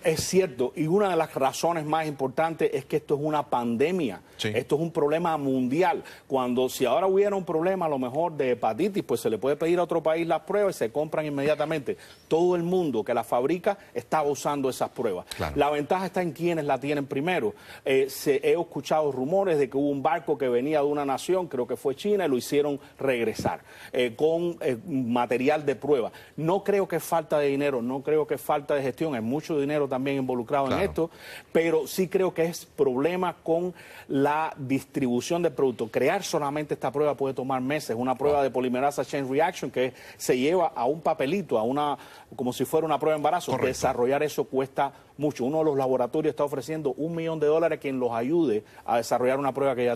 Es cierto, y una de las razones más importantes es que esto es una pandemia, Sí. Esto es un problema mundial. Si ahora hubiera un problema a lo mejor de hepatitis, pues se le puede pedir a otro país las pruebas y se compran inmediatamente. Todo el mundo que las fabrica está usando esas pruebas. Claro. La ventaja está en quienes la tienen primero. He escuchado rumores de que hubo un barco que venía de una nación, creo que fue China, y lo hicieron regresar con material de prueba. No creo que es falta de dinero, no creo que es falta de gestión, hay mucho dinero también involucrado en esto, pero sí creo que es problema con la distribución del producto. Crear solamente esta prueba puede tomar meses, una prueba de polimerasa chain reaction que se lleva a un papelito, como si fuera una prueba de embarazo. Correcto. Desarrollar eso cuesta mucho. Uno de los laboratorios está ofreciendo $1 millón a quien los ayude a desarrollar una prueba que ya